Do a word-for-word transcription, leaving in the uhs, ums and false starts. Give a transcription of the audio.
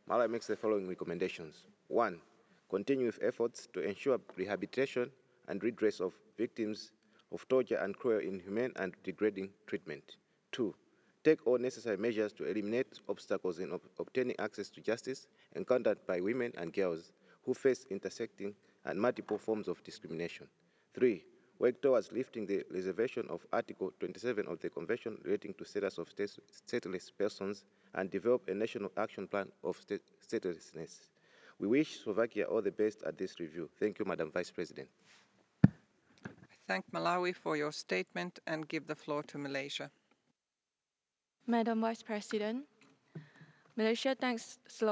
Malawi makes the following recommendations. One, continue with efforts to ensure rehabilitation and redress of victims of torture and cruel, inhumane, and degrading treatment. Two, take all necessary measures to eliminate obstacles in ob obtaining access to justice encountered by women and girls who face intersecting and multiple forms of discrimination. Three, work towards lifting the reservation of Article twenty-seven of the Convention relating to status of stateless persons and develop a national action plan of statelessness. We wish Slovakia all the best at this review. Thank you, Madam Vice President. I thank Malawi for your statement and give the floor to Malaysia. Madam Vice President, Malaysia thanks Slovakia